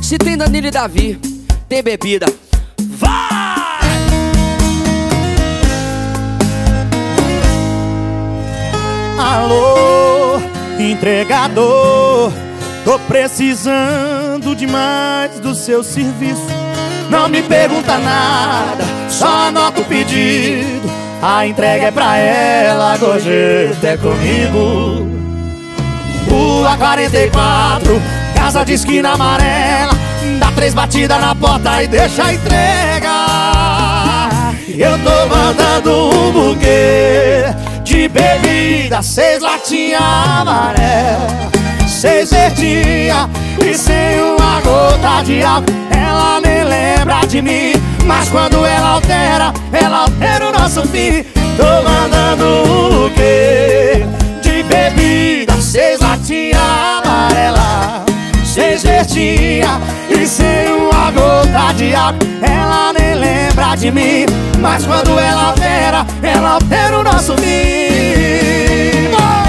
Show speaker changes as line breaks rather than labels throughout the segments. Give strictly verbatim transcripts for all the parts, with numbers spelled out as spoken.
Se tem Danilo e Davi, tem bebida. Vai!
Alô, entregador, tô precisando demais do seu serviço. Não me pergunta nada, só anota o pedido. A entrega é pra ela, gorjeta é comigo. Rua quarenta e quatro, casa de esquina amarela. Dá três batidas na porta e deixa a entrega. Eu tô mandando um buquê de bebida, seis latinhas amarelas, seis verdinhas e sem uma gota de álcool. Ela nem lembra de mim, mas quando ela altera, ela altera o nosso fim. Tô mandando um buquê de bebida, seis latinhas amarelas, seis verdinhas e sem uma gota de álcool. Ela nem lembra de mim, mas quando ela altera, ela altera o nosso fim.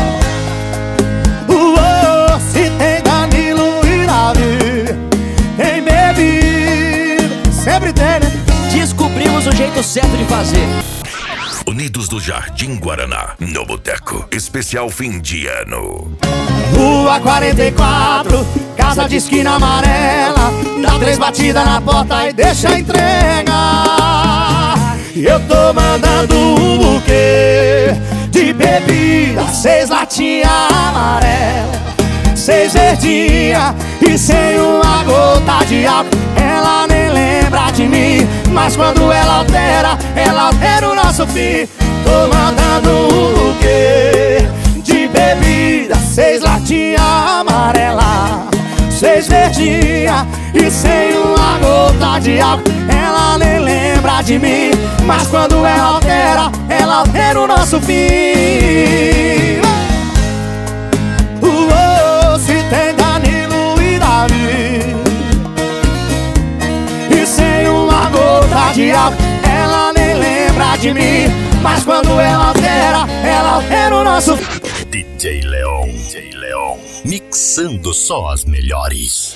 Uou, se tem Danilo e Davi, tem bebida, sempre tem, né?
Descobrimos o jeito certo de fazer.
Unidos do Jardim Guaraná, no Boteco, especial fim de ano.
Rua quarenta e quatro, casa de esquina amarela. Dá três batidas na porta e deixa a entrega. Eu tô mandando um buquê de bebida, seis latinhas amarelas, seis verdinhas e sem uma gota de álcool. Ela nem lembra de mim, mas quando ela altera, ela altera o nosso fim. Tô mandando um buquê de bebida, seis latinhas amarelas, seis verdinhas e sem uma gota de álcool. Ela nem lembra de mim, mas quando ela altera, ela altera o nosso fim. Uou, se tem Danilo e Davi e sem uma gota de álcool. Ela nem lembra de mim, mas quando ela altera, ela altera o nosso
D J Leon, D J Leon, mixando só as melhores.